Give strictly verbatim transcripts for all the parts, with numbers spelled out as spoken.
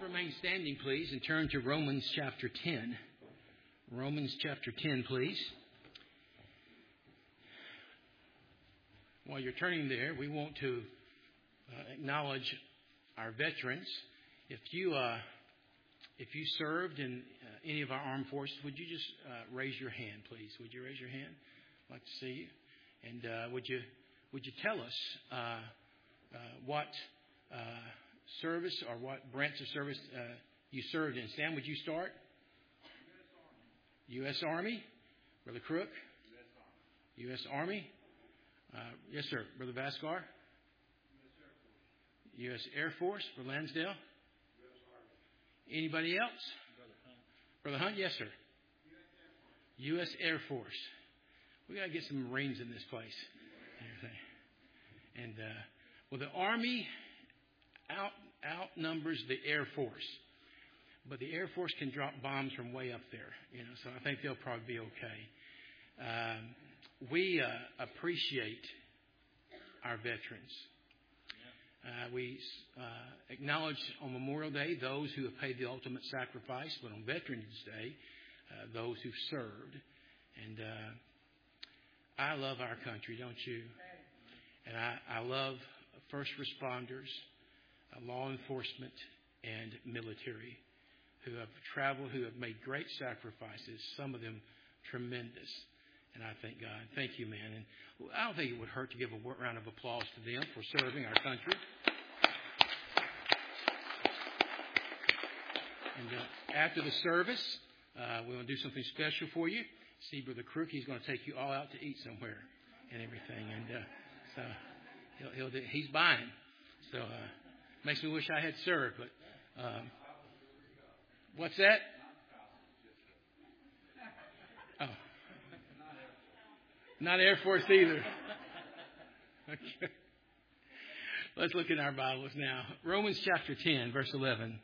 remain standing, please, and turn to Romans chapter ten. Romans chapter ten, please. While you're turning there, we want to uh, acknowledge our veterans. If you uh, if you served in uh, any of our armed forces, would you just uh, raise your hand, please? Would you raise your hand? I'd like to see you. And uh, would you would you tell us uh, uh, what uh, service or what branch of service uh, you served in? Sam, would you start? U S Army. Brother Crook? U S Army. Uh, yes, sir. Brother Vascar? U S Air Force. Brother Lansdale? Anybody else? Brother Hunt. Brother Hunt, yes, sir. U S Air Force. We got to get some Marines in this place. And, uh, well, the Army out outnumbers the Air Force. But the Air Force can drop bombs from way up there, you know, so I think they'll probably be okay. Um, we uh, appreciate our veterans. Uh, we uh, acknowledge on Memorial Day those who have paid the ultimate sacrifice, but on Veterans Day, uh, those who've served. And uh, I love our country, don't you? And I, I love first responders, uh, law enforcement, and military who have traveled, who have made great sacrifices, some of them tremendous. And I thank God. Thank you, man. And I don't think it would hurt to give a round of applause to them for serving our country. And uh, after the service, uh, we're going to do something special for you. See Brother Crook, he's going to take you all out to eat somewhere and everything. And uh, so he'll, he'll do, he's buying. So uh, makes me wish I had served. But um, what's that? Oh. Not Air Force either. Okay. Let's look in our Bibles now. Romans chapter ten, verse eleven.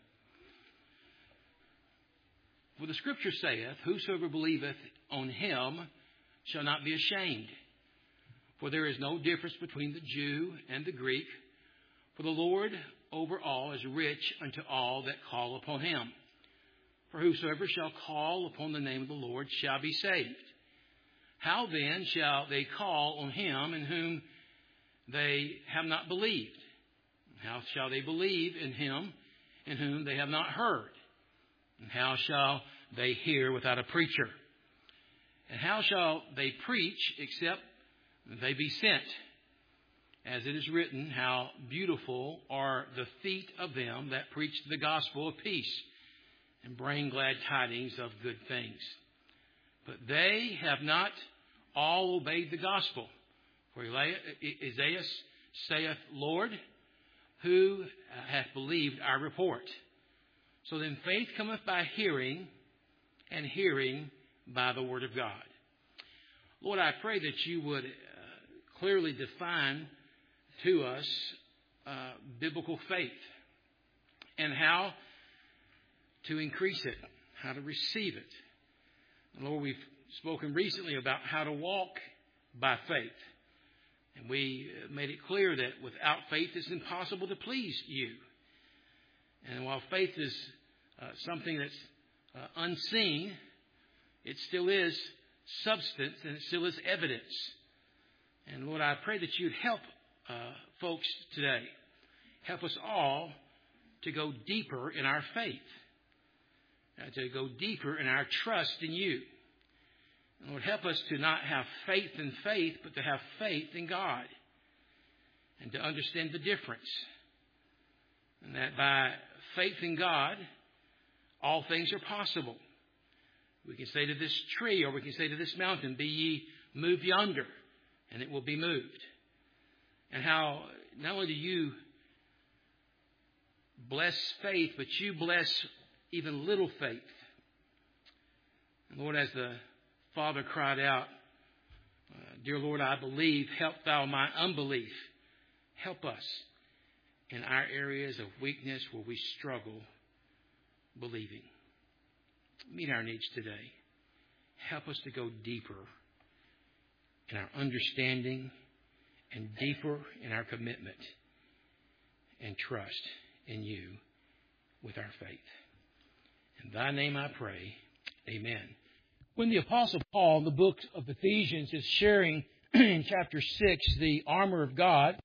For the Scripture saith, whosoever believeth on him shall not be ashamed. For there is no difference between the Jew and the Greek. For the Lord over all is rich unto all that call upon him. For whosoever shall call upon the name of the Lord shall be saved. How then shall they call on him in whom they have not believed? How shall they believe in him in whom they have not heard? And how shall they hear without a preacher? And how shall they preach except they be sent? As it is written, how beautiful are the feet of them that preach the gospel of peace and bring glad tidings of good things. But they have not all obeyed the gospel. For Isaiah saith, Lord, who hath believed our report? So then faith cometh by hearing, and hearing by the word of God. Lord, I pray that you would uh, clearly define to us uh, biblical faith and how to increase it, how to receive it. And Lord, we've spoken recently about how to walk by faith. And we made it clear that without faith it's impossible to please you. And while faith is uh, something that's uh, unseen, it still is substance and it still is evidence. And Lord, I pray that you'd help uh, folks today. Help us all to go deeper in our faith. Uh, to go deeper in our trust in you. And Lord, help us to not have faith in faith, but to have faith in God. And to understand the difference. And that by faith in God, all things are possible. We can say to this tree, or we can say to this mountain, be ye moved yonder, and it will be moved. And how not only do you bless faith, but you bless even little faith. And Lord, as the Father cried out, uh, dear Lord, I believe, help thou my unbelief. Help us in our areas of weakness where we struggle believing. Meet our needs today. Help us to go deeper in our understanding and deeper in our commitment and trust in you. with our faith. In thy name I pray. Amen. When the Apostle Paul, in the book of Ephesians, is sharing in chapter six the armor of God,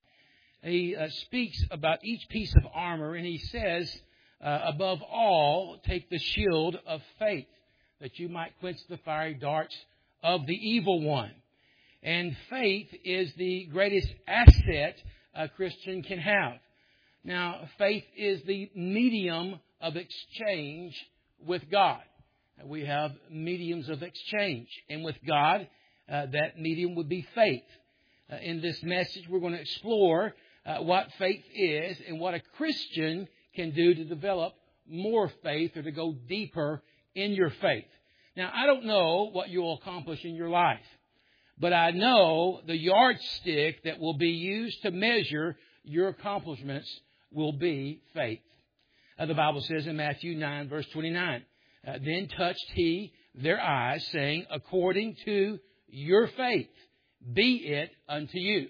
he uh, speaks about each piece of armor, and he says, uh, above all, take the shield of faith, that you might quench the fiery darts of the evil one. And faith is the greatest asset a Christian can have. Now, faith is the medium of exchange with God. We have mediums of exchange. And with God, uh, that medium would be faith. Uh, in this message, we're going to explore uh, what faith is and what a Christian can do to develop more faith or to go deeper in your faith. Now, I don't know what you'll accomplish in your life, but I know the yardstick that will be used to measure your accomplishments will be faith. Uh, the Bible says in Matthew nine, verse twenty-nine, uh, then touched he their eyes, saying, according to your faith, be it unto you.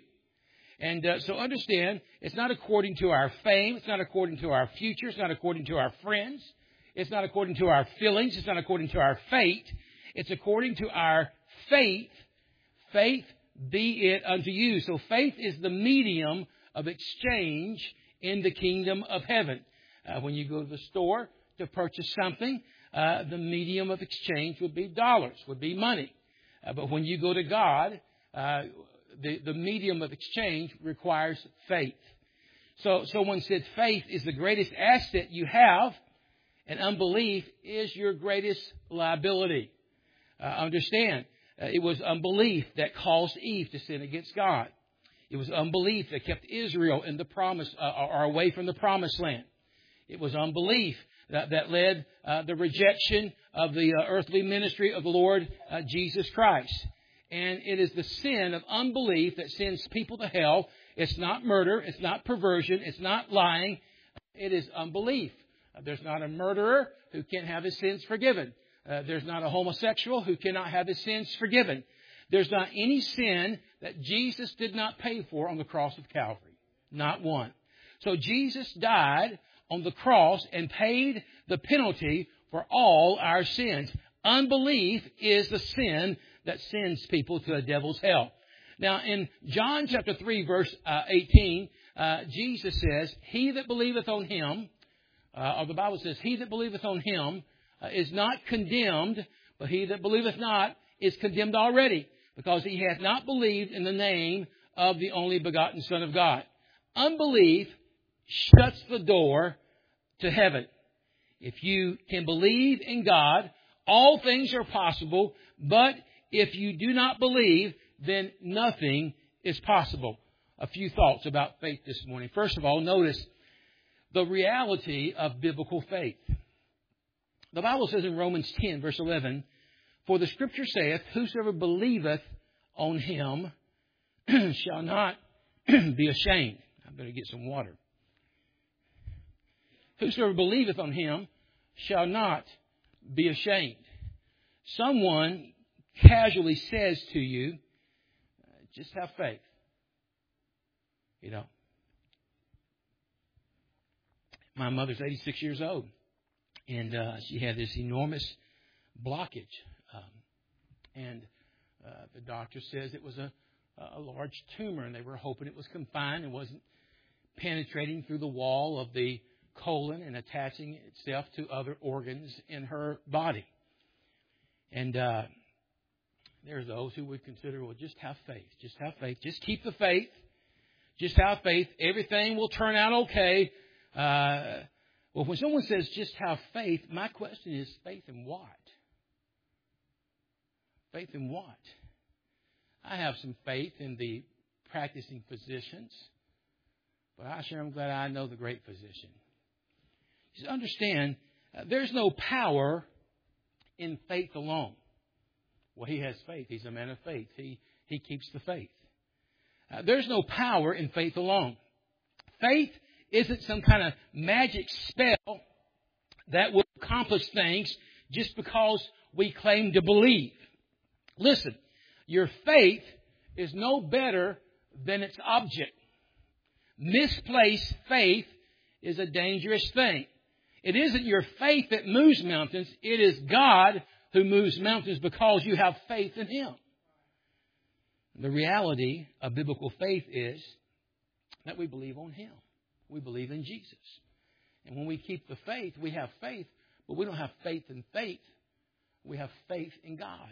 And uh, so understand, it's not according to our fame, it's not according to our future, it's not according to our friends, it's not according to our feelings, it's not according to our fate, it's according to our faith. Faith be it unto you. So faith is the medium of exchange in the kingdom of heaven. Uh, when you go to the store to purchase something, uh, the medium of exchange would be dollars, would be money. Uh, but when you go to God, uh, the, the medium of exchange requires faith. So someone said faith is the greatest asset you have, and unbelief is your greatest liability. Uh, understand, uh, it was unbelief that caused Eve to sin against God. It was unbelief that kept Israel in the promise, uh, or away from the promised land. It was unbelief that, that led uh, the rejection of the uh, earthly ministry of the Lord uh, Jesus Christ. And it is the sin of unbelief that sends people to hell. It's not murder. It's not perversion. It's not lying. It is unbelief. Uh, there's not a murderer who can't have his sins forgiven. Uh, there's not a homosexual who cannot have his sins forgiven. There's not any sin that Jesus did not pay for on the cross of Calvary. Not one. So Jesus died on the cross and paid the penalty for all our sins. Unbelief is the sin that sends people to the devil's hell. Now, in John chapter three, verse uh, eighteen, uh, Jesus says, he that believeth on him, uh, or the Bible says, he that believeth on him uh, is not condemned, but he that believeth not is condemned already, because he hath not believed in the name of the only begotten Son of God. Unbelief shuts the door to heaven. If you can believe in God, all things are possible, but if you do not believe, then nothing is possible. A few thoughts about faith this morning. First of all, notice the reality of biblical faith. The Bible says in Romans ten, verse eleven, for the Scripture saith, whosoever believeth on him shall not be ashamed. I better get some water. Whosoever believeth on him shall not be ashamed. Someone casually says to you, just have faith. You know. My mother's eighty-six years old. And uh, she had this enormous blockage. Um, and uh, the doctor says it was a, a large tumor. And they were hoping it was confined and wasn't penetrating through the wall of the colon and attaching itself to other organs in her body. And uh, there's those who would consider, well, just have faith. Just have faith. Just keep the faith. Just have faith. Everything will turn out okay. Uh, well, when someone says just have faith, my question is, faith in what? Faith in what? I have some faith in the practicing physicians, but I sure am glad I know the great physician. You understand, uh, there's no power in faith alone. Well, he has faith. He's a man of faith. He, he keeps the faith. Uh, there's no power in faith alone. Faith isn't some kind of magic spell that will accomplish things just because we claim to believe. Listen, your faith is no better than its object. Misplaced faith is a dangerous thing. It isn't your faith that moves mountains. It is God who moves mountains because you have faith in Him. The reality of biblical faith is that we believe on Him. We believe in Jesus. And when we keep the faith, we have faith, but we don't have faith in faith. We have faith in God.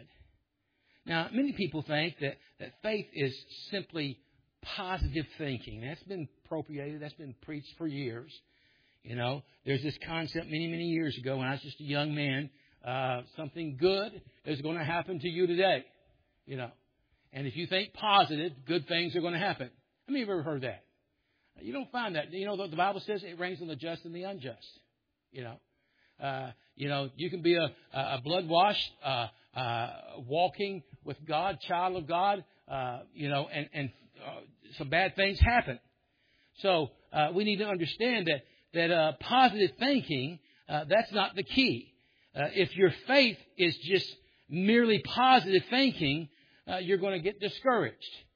Now, many people think that, that faith is simply positive thinking. That's been appropriated. That's been preached for years. You know, there's this concept many, many years ago when I was just a young man. Uh, something good is going to happen to you today. You know, and if you think positive, good things are going to happen. How many of you have ever heard that? You don't find that. You know, the Bible says it rains on the just and the unjust. You know, uh, you know, you can be a, a blood-washed, uh, uh, walking with God, child of God, uh, you know, and, and uh, some bad things happen. So uh, we need to understand that that uh, positive thinking, uh, that's not the key. Uh, if your faith is just merely positive thinking, uh, you're going to get discouraged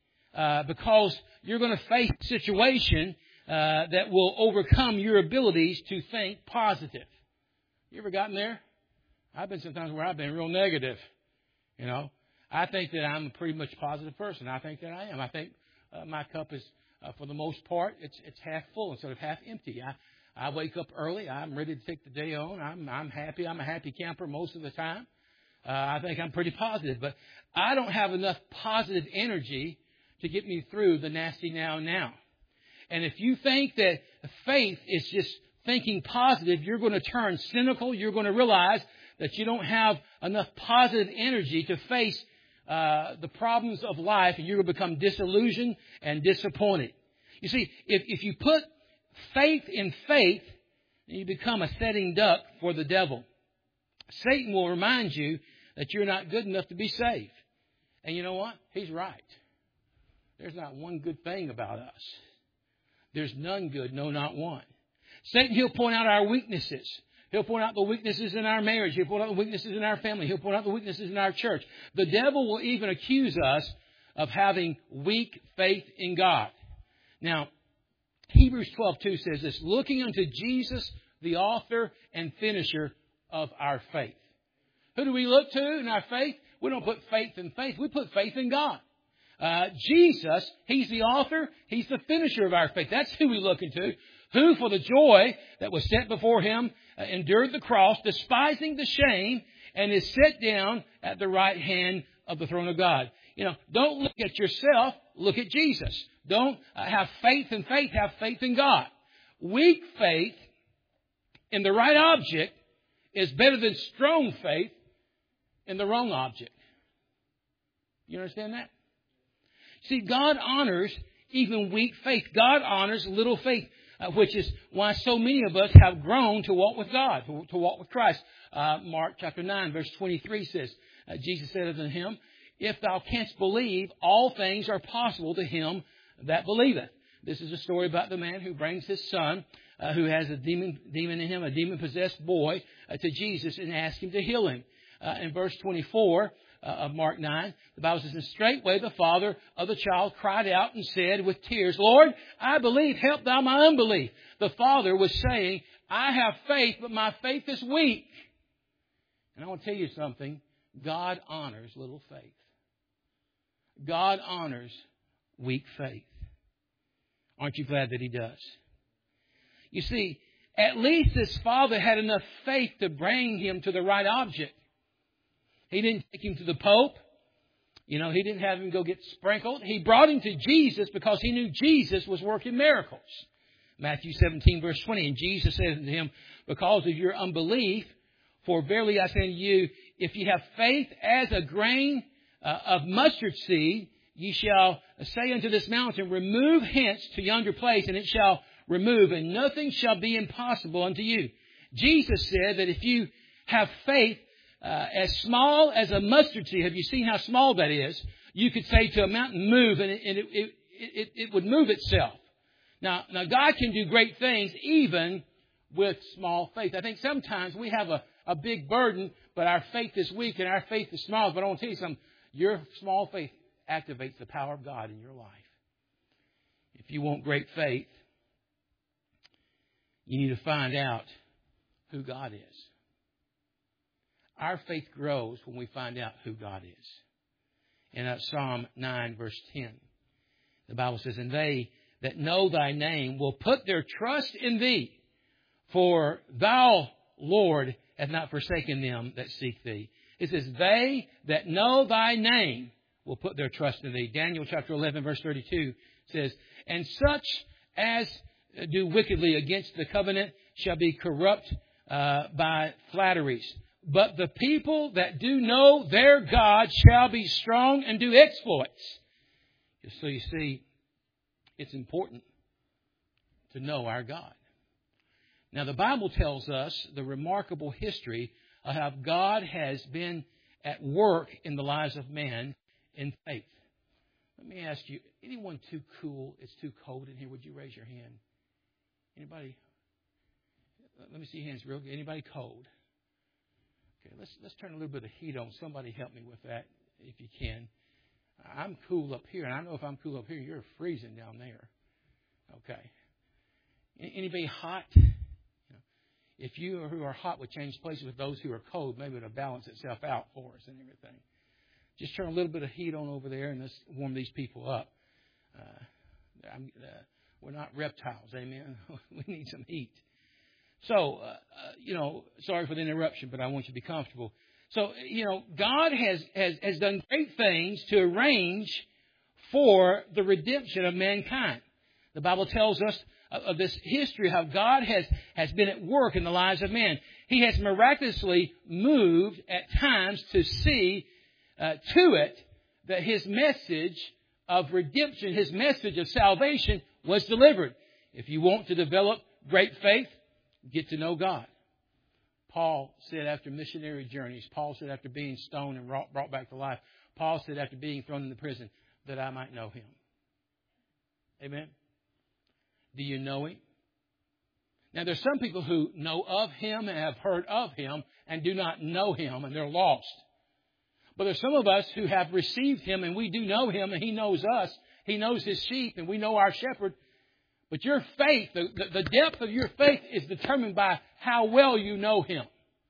uh, because you're going to face a situation uh, that will overcome your abilities to think positive. You ever gotten there? I've been sometimes where I've been real negative. You know, I think that I'm a pretty much positive person. I think that I am. I think uh, my cup is, uh, for the most part, it's it's half full instead of half empty. I I wake up early. I'm ready to take the day on. I'm I'm happy. I'm a happy camper most of the time. Uh, I think I'm pretty positive, but I don't have enough positive energy to get me through the nasty now and now. And if you think that faith is just thinking positive, you're going to turn cynical. You're going to realize that you don't have enough positive energy to face uh, the problems of life, and you're going to become disillusioned and disappointed. You see, if, if you put faith in faith, you become a sitting duck for the devil. Satan will remind you that you're not good enough to be saved. And you know what? He's right. There's not one good thing about us. There's none good, no, not one. Satan, he'll point out our weaknesses. He'll point out the weaknesses in our marriage. He'll point out the weaknesses in our family. He'll point out the weaknesses in our church. The devil will even accuse us of having weak faith in God. Now, Hebrews twelve two says this, looking unto Jesus, the author and finisher of our faith. Who do we look to in our faith? We don't put faith in faith. We put faith in God. Uh, Jesus, He's the author. He's the finisher of our faith. That's who we look into. Who, for the joy that was set before Him, uh, endured the cross, despising the shame, and is set down at the right hand of the throne of God. You know, don't look at yourself. Look at Jesus. Don't uh, have faith in faith. Have faith in God. Weak faith in the right object is better than strong faith in the wrong object. You understand that? See, God honors even weak faith. God honors little faith, uh, which is why so many of us have grown to walk with God, to, to walk with Christ. Uh, Mark chapter nine, verse twenty-three says, uh, Jesus said unto him, if thou canst believe, all things are possible to him that believeth. This is a story about the man who brings his son, uh, who has a demon, demon in him, a demon-possessed boy, uh, to Jesus and asks Him to heal him. Uh, in verse twenty-four uh, of Mark nine, the Bible says, and straightway the father of the child cried out and said with tears, Lord, I believe, help thou my unbelief. The father was saying, I have faith, but my faith is weak. And I want to tell you something. God honors little faith. God honors weak faith. Aren't you glad that He does? You see, at least this father had enough faith to bring him to the right object. He didn't take him to the Pope. You know, he didn't have him go get sprinkled. He brought him to Jesus because he knew Jesus was working miracles. Matthew seventeen, verse twenty, and Jesus said unto him, because of your unbelief, for verily I say unto you, if ye have faith as a grain uh, of mustard seed, ye shall say unto this mountain, remove hence to yonder place, and it shall remove, and nothing shall be impossible unto you. Jesus said that if you have faith uh, as small as a mustard seed, have you seen how small that is? You could say to a mountain, move, and it, and it, it, it, it would move itself. Now, now, God can do great things even with small faith. I think sometimes we have a, a big burden, but our faith is weak and our faith is small. But I want to tell you something. Your small faith activates the power of God in your life. If you want great faith, you need to find out who God is. Our faith grows when we find out who God is. In uh, Psalm nine, verse ten, the Bible says, "And they that know thy name will put their trust in thee, for thou, Lord, hast not forsaken them that seek thee." It says, "They that know thy name will put their trust in thee." Daniel chapter eleven, verse thirty-two says, "And such as do wickedly against the covenant shall be corrupt uh, by flatteries. But the people that do know their God shall be strong and do exploits." So you see, it's important to know our God. Now, the Bible tells us the remarkable history of how God has been at work in the lives of man in faith. Let me ask you, anyone too cool? It's too cold in here. Would you raise your hand? Anybody? Let me see your hands real good. Anybody cold? Okay, let's let's turn a little bit of heat on. Somebody help me with that if you can. I'm cool up here, and I know if I'm cool up here, you're freezing down there. Okay. Anybody hot? If you who are hot would change places with those who are cold, maybe it'll balance itself out for us and everything. Just turn a little bit of heat on over there, and let's warm these people up. Uh, I'm, uh, we're not reptiles, amen? We need some heat. So, uh, uh, you know, sorry for the interruption, but I want you to be comfortable. So, you know, God has, has, has done great things to arrange for the redemption of mankind. The Bible tells us of this history, how God has, has been at work in the lives of men. He has miraculously moved at times to see uh, to it that His message of redemption, His message of salvation was delivered. If you want to develop great faith, get to know God. Paul said after missionary journeys, Paul said after being stoned and brought back to life, Paul said after being thrown into prison, that I might know Him. Amen? Do you know Him? Now, there's some people who know of Him and have heard of Him and do not know Him, and they're lost. But there's some of us who have received Him, and we do know Him, and He knows us. He knows His sheep, and we know our shepherd. But your faith, the, the depth of your faith is determined by how well you know Him.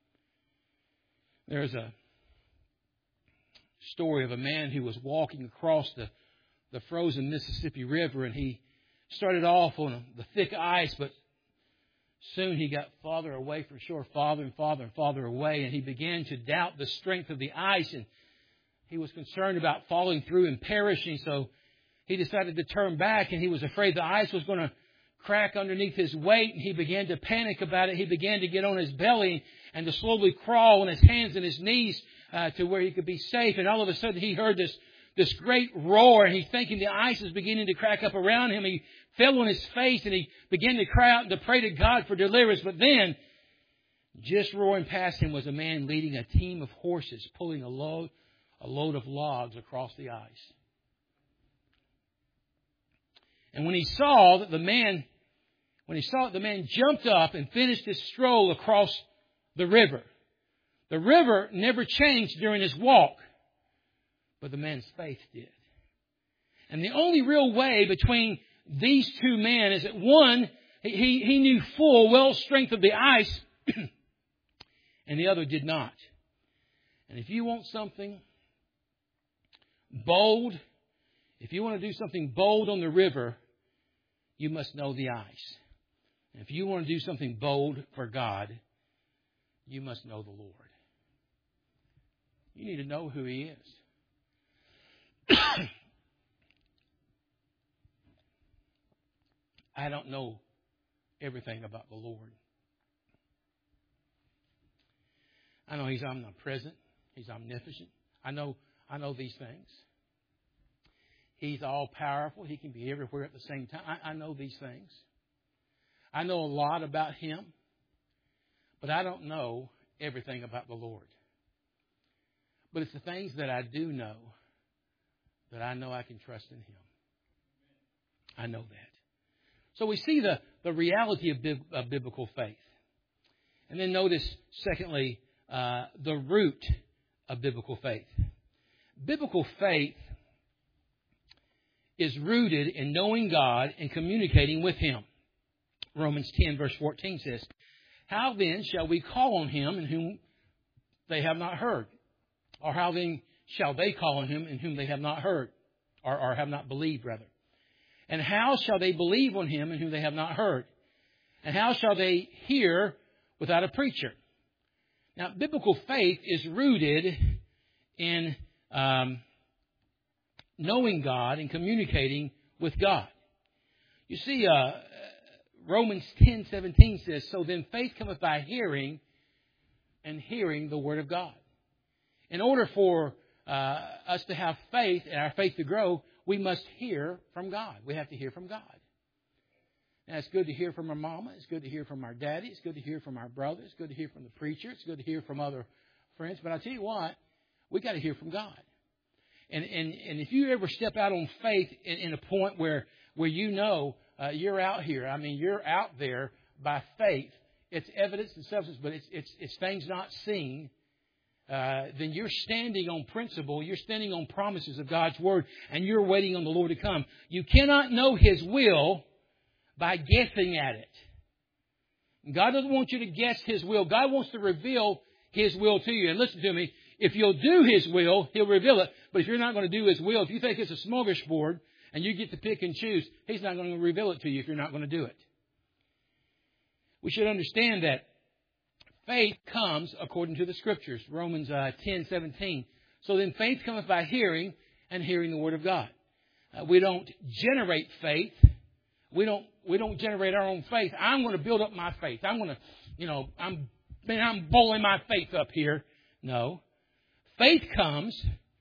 There's a story of a man who was walking across the, the frozen Mississippi River, and he started off on the thick ice, but soon he got farther away from shore, farther and farther and farther away, and he began to doubt the strength of the ice, and he was concerned about falling through and perishing, so he decided to turn back, and he was afraid the ice was going to crack underneath his weight, and he began to panic about it. He began to get on his belly and to slowly crawl on his hands and his knees uh, to where he could be safe, and all of a sudden he heard this this great roar, and he's thinking the ice is beginning to crack up around him. He fell on his face, and he began to cry out and to pray to God for deliverance. But then, just roaring past him was a man leading a team of horses, pulling a load, a load of logs across the ice. And when he saw that the man, when he saw that the man jumped up and finished his stroll across the river, the river never changed during his walk, but the man's faith did. And the only real way between these two men is that one, he, he knew full well strength of the ice, and the other did not. And if you want something bold, if you want to do something bold on the river, you must know the ice. And if you want to do something bold for God, you must know the Lord. You need to know who He is. I don't know everything about the Lord. I know He's omnipresent. He's omnipotent. I know, I know these things. He's all powerful. He can be everywhere at the same time. I, I know these things. I know a lot about Him, but I don't know everything about the Lord. But it's the things that I do know that I know I can trust in Him. I know that. So we see the, the reality of, bib, of biblical faith. And then notice, secondly, uh, the root of biblical faith. Biblical faith is rooted in knowing God and communicating with Him. Romans ten verse fourteen says, How then shall we call on him in whom they have not heard? Or how then shall they call on him in whom they have not heard? Or, or have not believed, rather. And how shall they believe on him in whom they have not heard? And how shall they hear without a preacher? Now, biblical faith is rooted in um, knowing God and communicating with God. You see, uh, Romans ten seventeen says, "So then faith cometh by hearing, and hearing the word of God." In order for uh, us to have faith and our faith to grow, we must hear from God. We have to hear from God. Now, it's good to hear from our mama. It's good to hear from our daddy. It's good to hear from our brother. It's good to hear from the preacher. It's good to hear from other friends. But I'll tell you what, we got to hear from God. And and and if you ever step out on faith in, in a point where where you know uh, you're out here, I mean, you're out there by faith. It's evidence and substance, but it's it's it's things not seen. Uh, then you're standing on principle. You're standing on promises of God's word, and you're waiting on the Lord to come. You cannot know His will by guessing at it. God doesn't want you to guess His will. God wants to reveal His will to you. And listen to me, if you'll do His will, He'll reveal it. But if you're not going to do His will, if you think it's a smorgasbord and you get to pick and choose, He's not going to reveal it to you if you're not going to do it. We should understand that faith comes according to the Scriptures. Romans uh, ten seventeen. So then faith cometh by hearing, and hearing the Word of God. Uh, we don't generate faith. We don't we don't generate our own faith. I'm going to build up my faith. I'm going to, you know, I'm man, I'm bowling my faith up here. No. Faith comes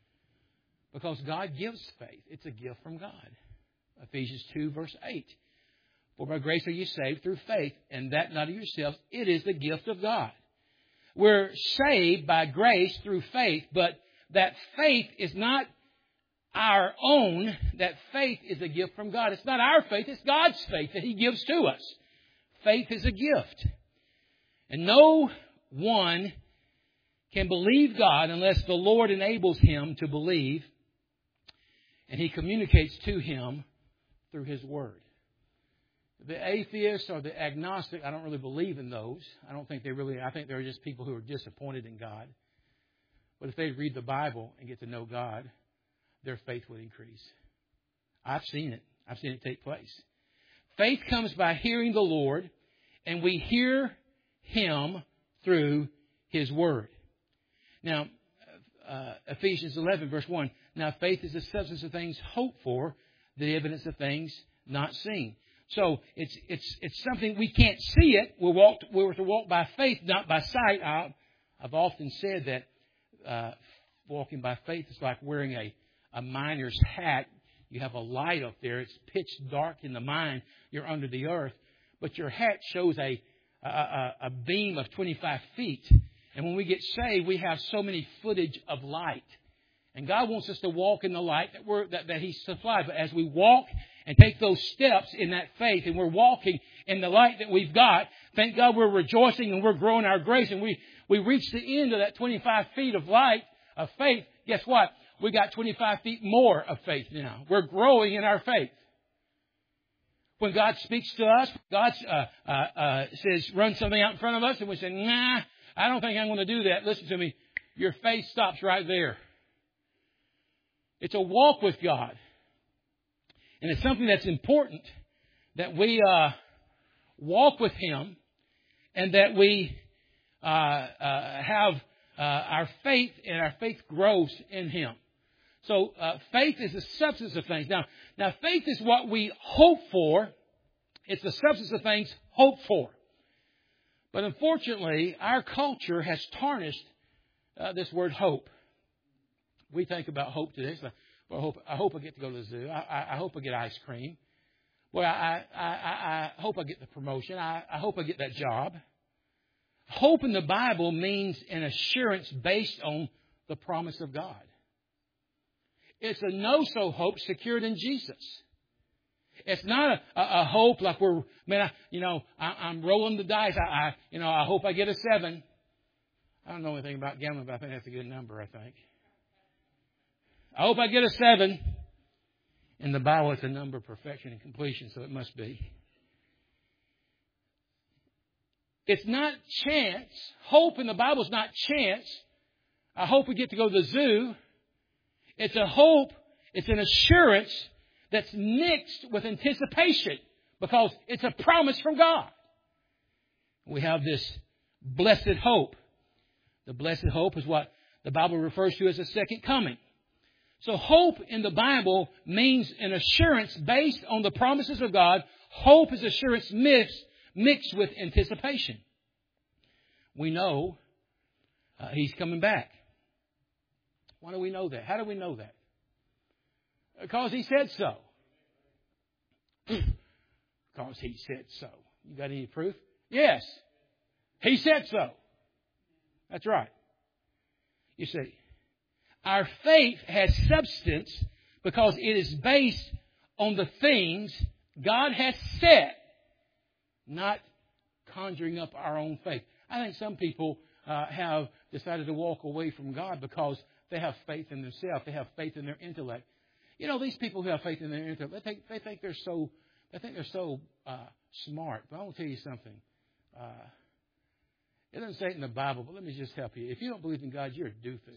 because God gives faith. It's a gift from God. Ephesians two, verse eight. For by grace are you saved through faith, and that not of yourselves. It is the gift of God. We're saved by grace through faith, but that faith is not our own. That faith is a gift from God. It's not our faith, it's God's faith that He gives to us. Faith is a gift. And no one can believe God unless the Lord enables him to believe, and He communicates to him through His Word. The atheist or the agnostic, I don't really believe in those. I don't think they really, I think they're just people who are disappointed in God. But if they read the Bible and get to know God, their faith would increase. I've seen it. I've seen it take place. Faith comes by hearing the Lord, and we hear Him through His Word. Now, uh, Ephesians eleven, verse one. Now, faith is the substance of things hoped for, the evidence of things not seen. So it's it's it's something we can't see it. We're walked we're to walk by faith, not by sight. I, I've often said that uh, walking by faith is like wearing a a miner's hat. You have a light up there. It's pitch dark in the mine. You're under the earth, but your hat shows a a, a, a beam of twenty-five feet. And when we get saved, we have so many footage of light. And God wants us to walk in the light that we're that, that He supplied. But as we walk and take those steps in that faith, and we're walking in the light that we've got, thank God we're rejoicing and we're growing our grace, and we, we reach the end of that twenty-five feet of light, of faith. Guess what? We got twenty-five feet more of faith now. We're growing in our faith. When God speaks to us, God uh, uh, uh, says, run something out in front of us, and we say, nah, I don't think I'm going to do that. Listen to me. Your faith stops right there. It's a walk with God. And it's something that's important that we uh, walk with Him, and that we uh, uh, have uh, our faith, and our faith grows in Him. So uh, faith is the substance of things. Now, now, faith is what we hope for. It's the substance of things hoped for. But unfortunately, our culture has tarnished uh, this word hope. We think about hope today. So, well, I hope I hope I get to go to the zoo. I, I, I hope I get ice cream. Well, I, I, I, I hope I get the promotion. I, I hope I get that job. Hope in the Bible means an assurance based on the promise of God. It's a no-so hope secured in Jesus. It's not a, a, a hope like we're, man, I, you know, I, I'm rolling the dice. I, I, you know, I hope I get a seven. I don't know anything about gambling, but I think that's a good number, I think. I hope I get a seven. In the Bible, it's a number of perfection and completion, so it must be. It's not chance. Hope in the Bible is not chance. I hope we get to go to the zoo. It's a hope. It's an assurance that's mixed with anticipation because it's a promise from God. We have this blessed hope. The blessed hope is what the Bible refers to as a second coming. So hope in the Bible means an assurance based on the promises of God. Hope is assurance mixed, mixed with anticipation. We know uh, He's coming back. Why do we know that? How do we know that? Because He said so. Because He said so. You got any proof? Yes. He said so. That's right. You see, our faith has substance because it is based on the things God has said, not conjuring up our own faith. I think some people uh, have decided to walk away from God because they have faith in themselves. They have faith in their intellect. You know, these people who have faith in their intellect, they think, they think they're so, they think they're so uh, smart. But I want to tell you something. Uh, it doesn't say it in the Bible, but let me just help you. If you don't believe in God, you're a doofus.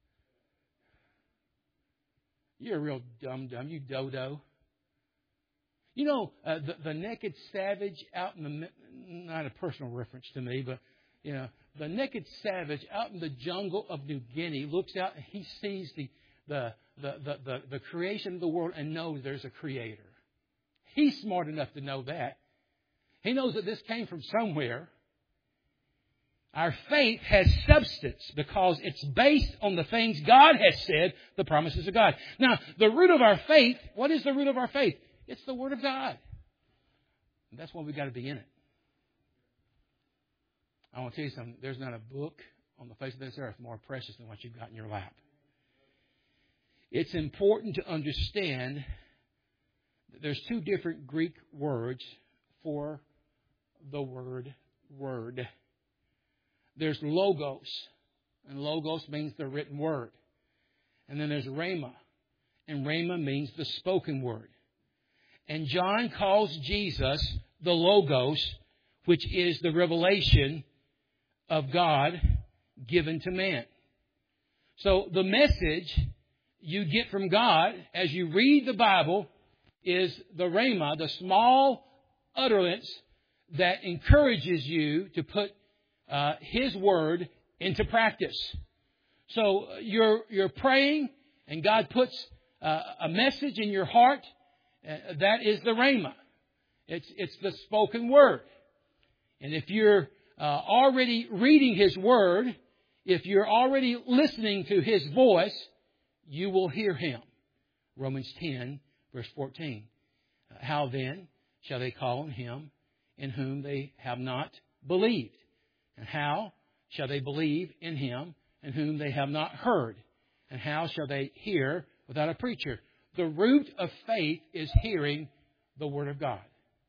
You're a real dum-dum. You dodo. You know, uh, the, the naked savage out in the, not a personal reference to me, but, you know, the naked savage out in the jungle of New Guinea looks out and he sees the, the, the, the, the, the creation of the world and knows there's a creator. He's smart enough to know that. He knows that this came from somewhere. Our faith has substance because it's based on the things God has said, the promises of God. Now, the root of our faith, what is the root of our faith? It's the Word of God. And that's why we've got to be in it. I want to tell you something. There's not a book on the face of this earth more precious than what you've got in your lap. It's important to understand that there's two different Greek words for the word word. There's logos, and logos means the written word. And then there's rhema, and rhema means the spoken word. And John calls Jesus the logos, which is the revelation of God given to man. So the message you get from God as you read the Bible is the rhema, the small utterance that encourages you to put uh, His Word into practice. So you're you're praying, and God puts uh, a message in your heart. Uh, that is the rhema. It's it's the spoken word. And if you're uh, already reading His Word, if you're already listening to His voice, you will hear Him. Romans ten, verse fourteen. Uh, How then shall they call on Him in whom they have not believed? And how shall they believe in Him in whom they have not heard? And how shall they hear without a preacher? The root of faith is hearing the Word of God.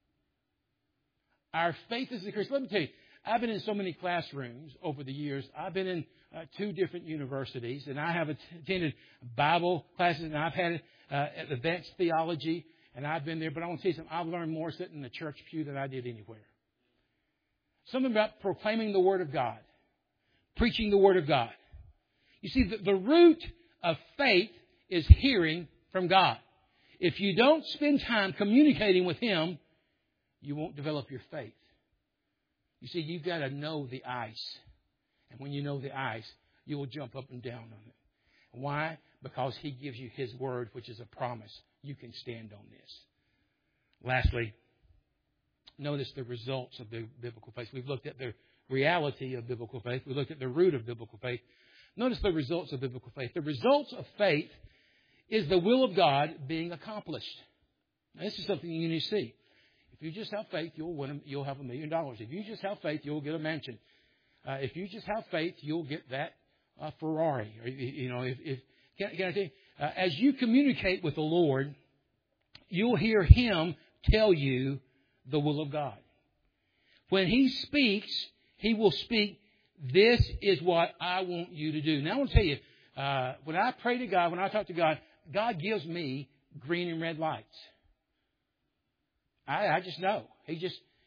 Our faith is the Christian. Let me tell you, I've been in so many classrooms over the years. I've been in uh, two different universities, and I have attended Bible classes, and I've had uh, advanced theology, and I've been there. But I want to tell you something. I've learned more sitting in the church pew than I did anywhere. Something about proclaiming the Word of God, preaching the Word of God. You see, the, the root of faith is hearing from God. If you don't spend time communicating with Him, you won't develop your faith. You see, you've got to know the ice. And when you know the ice, you will jump up and down on it. Why? Because He gives you His Word, which is a promise. You can stand on this. Lastly, notice the results of the biblical faith. We've looked at the reality of biblical faith. We looked at the root of biblical faith. Notice the results of biblical faith. The results of faith is the will of God being accomplished. Now, this is something you need to see. If you just have faith, you'll win. You'll have a million dollars. If you just have faith, you'll get a mansion. Uh, if you just have faith, you'll get that uh, Ferrari. Or, you know, if, if can, can I tell you, uh, as you communicate with the Lord, you'll hear Him tell you the will of God. When He speaks, He will speak, this is what I want you to do. Now, I want to tell you, uh, when I pray to God, when I talk to God, God gives me green and red lights. I, I just know. He just,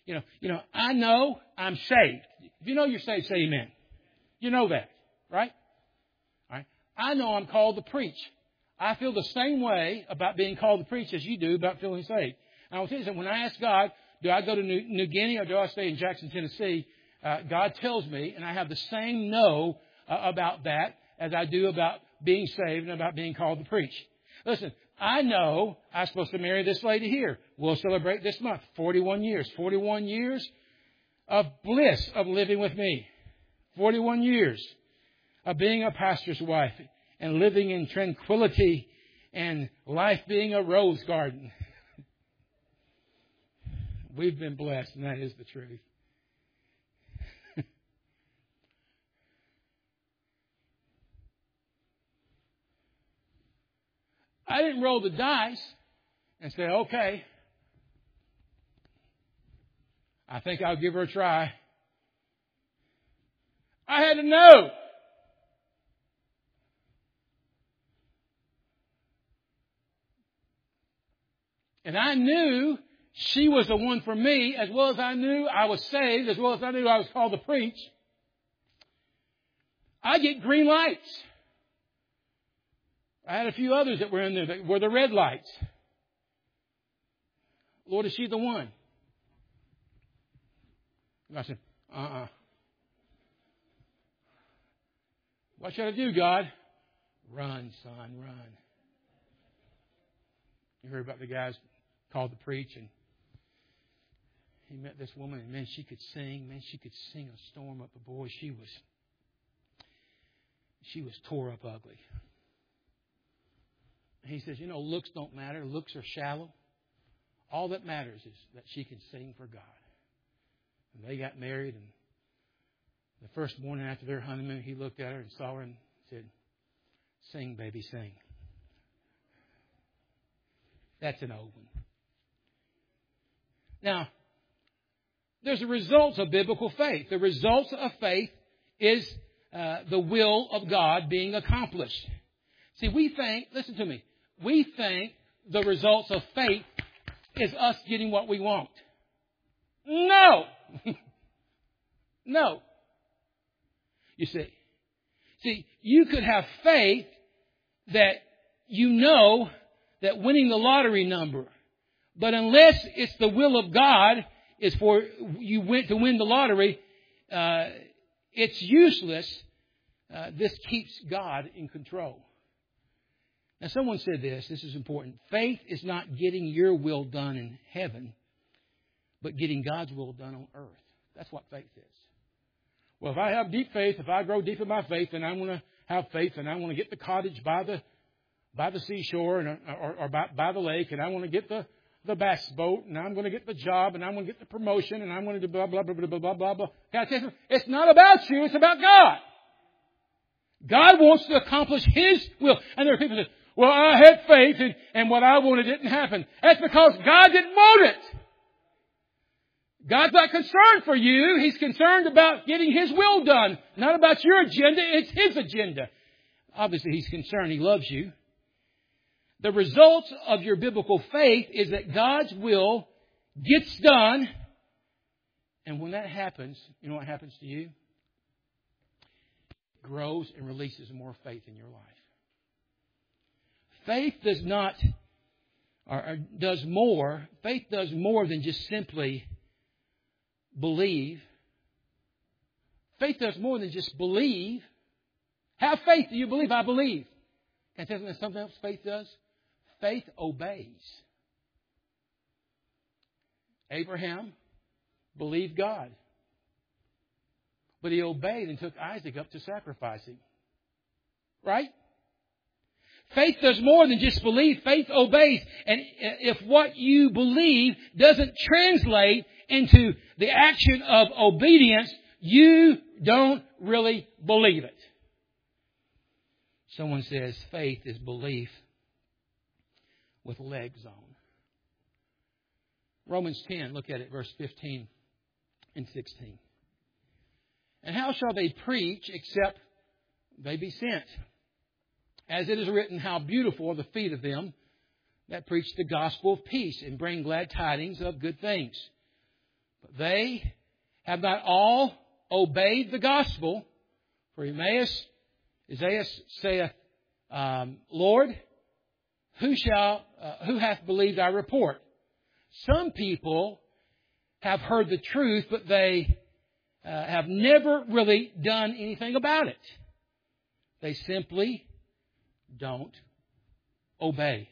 You know, you know, I know I'm saved. If you know you're saved, say amen. You know that, right? All right. I know I'm called to preach. I feel the same way about being called to preach as you do about feeling saved. And I will tell you something. When I ask God, do I go to New, New Guinea or do I stay in Jackson, Tennessee? Uh, God tells me, and I have the same no uh, about that as I do about being saved and about being called to preach. Listen, I know I'm supposed to marry this lady here. We'll celebrate this month, forty-one years. forty-one years of bliss of living with me. forty-one years of being a pastor's wife and living in tranquility and life being a rose garden. We've been blessed, and that is the truth. I didn't roll the dice and say, okay, I think I'll give her a try. I had to know. And I knew she was the one for me, as well as I knew I was saved, as well as I knew I was called to preach. I get green lights. I had a few others that were in there that were the red lights. Lord, is she the one? And I said, uh-uh. What should I do, God? Run, son, run. You heard about the guys called to preach, and he met this woman, and man, she could sing. Man, she could sing a storm up. But boy, she was, she was tore up ugly. He says, you know, looks don't matter. Looks are shallow. All that matters is that she can sing for God. And they got married, and the first morning after their honeymoon, he looked at her and saw her and said, sing, baby, sing. That's an old one. Now, there's the results of biblical faith. The results of faith is uh, the will of God being accomplished. See, we think, listen to me, we think the results of faith is us getting what we want. No! No. You see, see, you could have faith that you know that winning the lottery number, but unless it's the will of God is for you win, to win the lottery, uh, it's useless. Uh, this keeps God in control. Now, someone said this. This is important. Faith is not getting your will done in heaven, but getting God's will done on earth. That's what faith is. Well, if I have deep faith, if I grow deep in my faith, then I want to have faith, and I want to get the cottage by the by the seashore and or, or by, by the lake, and I want to get the, the bass boat, and I'm going to get the job, and I'm going to get the promotion, and I'm going to do blah, blah, blah, blah, blah, blah, blah, blah. Can I tell you, it's not about you, it's about God. God wants to accomplish His will. And there are people that say, well, I had faith, and, and what I wanted didn't happen. That's because God didn't want it. God's not concerned for you. He's concerned about getting His will done. Not about your agenda. It's His agenda. Obviously, He's concerned. He loves you. The result of your biblical faith is that God's will gets done. And when that happens, you know what happens to you? It grows and releases more faith in your life. Faith does not, or, or does more. Faith does more than just simply believe. Faith does more than just believe. Have faith. Do you believe? I believe. Can I tell you something else faith does? Faith obeys. Abraham believed God. But he obeyed and took Isaac up to sacrifice him. Right? Faith does more than just believe. Faith obeys. And if what you believe doesn't translate into the action of obedience, you don't really believe it. Someone says faith is belief with legs on. Romans ten, look at it, verse fifteen and sixteen. And how shall they preach except they be sent? As it is written, how beautiful are the feet of them that preach the gospel of peace and bring glad tidings of good things. They have not all obeyed the gospel. For Emmaus, Isaiah saith, um, Lord, who shall, uh, who hath believed our report? Some people have heard the truth, but they uh, have never really done anything about it. They simply don't obey.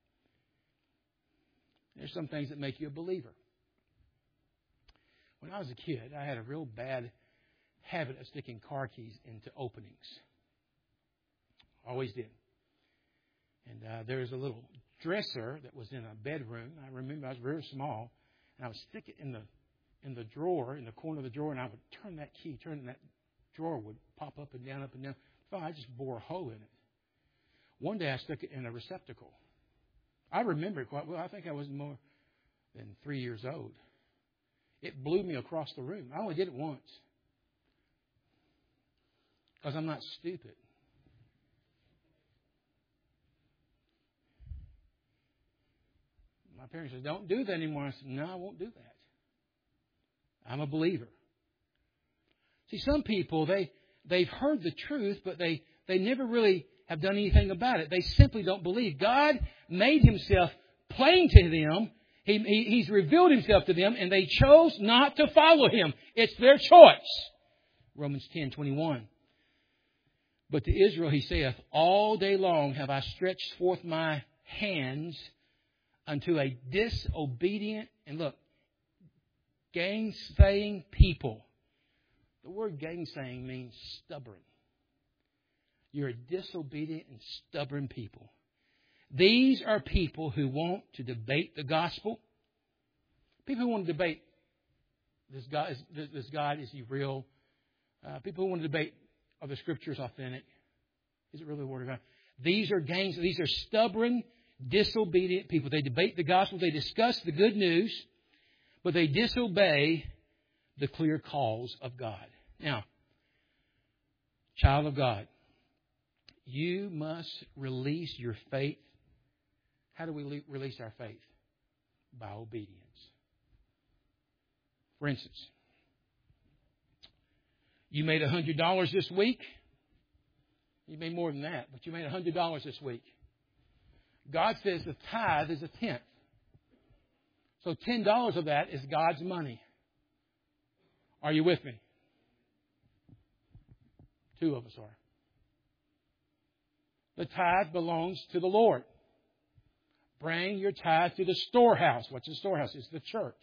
There's some things that make you a believer. When I was a kid, I had a real bad habit of sticking car keys into openings. Always did. And uh, there was a little dresser that was in a bedroom. I remember I was very small, and I would stick it in the in the drawer, in the corner of the drawer, and I would turn that key, turn and that drawer would pop up and down, up and down. So I just bore a hole in it. One day I stuck it in a receptacle. I remember it quite well. I think I was more than three years old. It blew me across the room. I only did it once. Because I'm not stupid. My parents said, don't do that anymore. I said, no, I won't do that. I'm a believer. See, some people, they, they've heard the truth, but they, they never really have done anything about it. They simply don't believe. God made Himself plain to them. He, he, he's revealed Himself to them, and they chose not to follow Him. It's their choice. Romans ten twenty-one. But to Israel He saith, all day long have I stretched forth my hands unto a disobedient, and look, gainsaying people. The word gainsaying means stubborn. You're a disobedient and stubborn people. These are people who want to debate the gospel. People who want to debate this God, is, this God, is He real? Uh, people who want to debate, are the Scriptures authentic? Is it really the Word of God? These are gains. These are stubborn, disobedient people. They debate the gospel. They discuss the good news, but they disobey the clear calls of God. Now, child of God, you must release your faith. How do we le- release our faith? By obedience. For instance, you made one hundred dollars this week. You made more than that, but you made one hundred dollars this week. God says the tithe is a tenth. So ten dollars of that is God's money. Are you with me? Two of us are. The tithe belongs to the Lord. Bring your tithe to the storehouse. What's the storehouse? It's the church.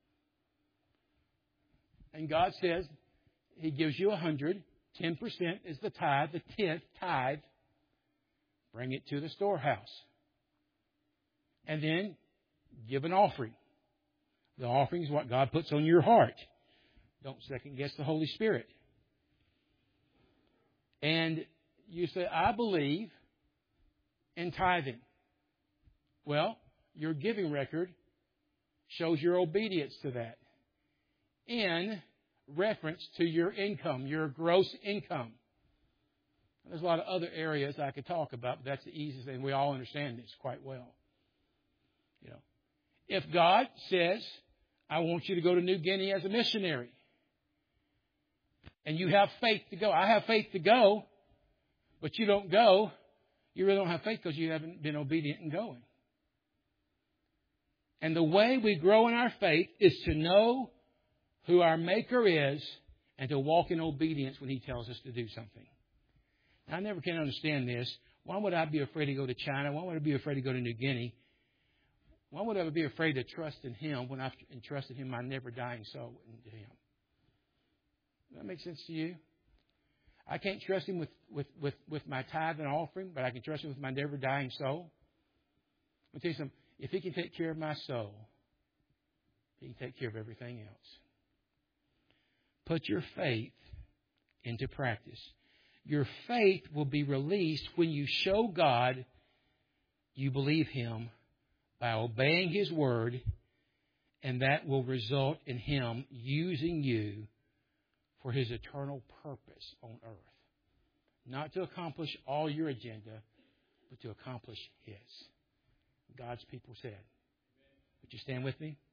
And God says He gives you a hundred. Ten percent is the tithe. The tenth tithe. Bring it to the storehouse. And then give an offering. The offering is what God puts on your heart. Don't second guess the Holy Spirit. And you say, I believe in tithing. Well, your giving record shows your obedience to that in reference to your income, your gross income. There's a lot of other areas I could talk about, but that's the easiest thing. We all understand this quite well. You know, if God says, I want you to go to New Guinea as a missionary, and you have faith to go, I have faith to go, but you don't go, you really don't have faith because you haven't been obedient in going. And the way we grow in our faith is to know who our Maker is and to walk in obedience when He tells us to do something. Now, I never can understand this. Why would I be afraid to go to China? Why would I be afraid to go to New Guinea? Why would I be afraid to trust in Him when I've entrusted Him, my never-dying soul, into Him? Does that make sense to you? I can't trust Him with, with, with, with my tithe and offering, but I can trust Him with my never-dying soul. I'll tell you something. If He can take care of my soul, He can take care of everything else. Put your faith into practice. Your faith will be released when you show God you believe Him by obeying His word, and that will result in Him using you for His eternal purpose on earth. Not to accomplish all your agenda, but to accomplish His. God's people said. Would you stand with me?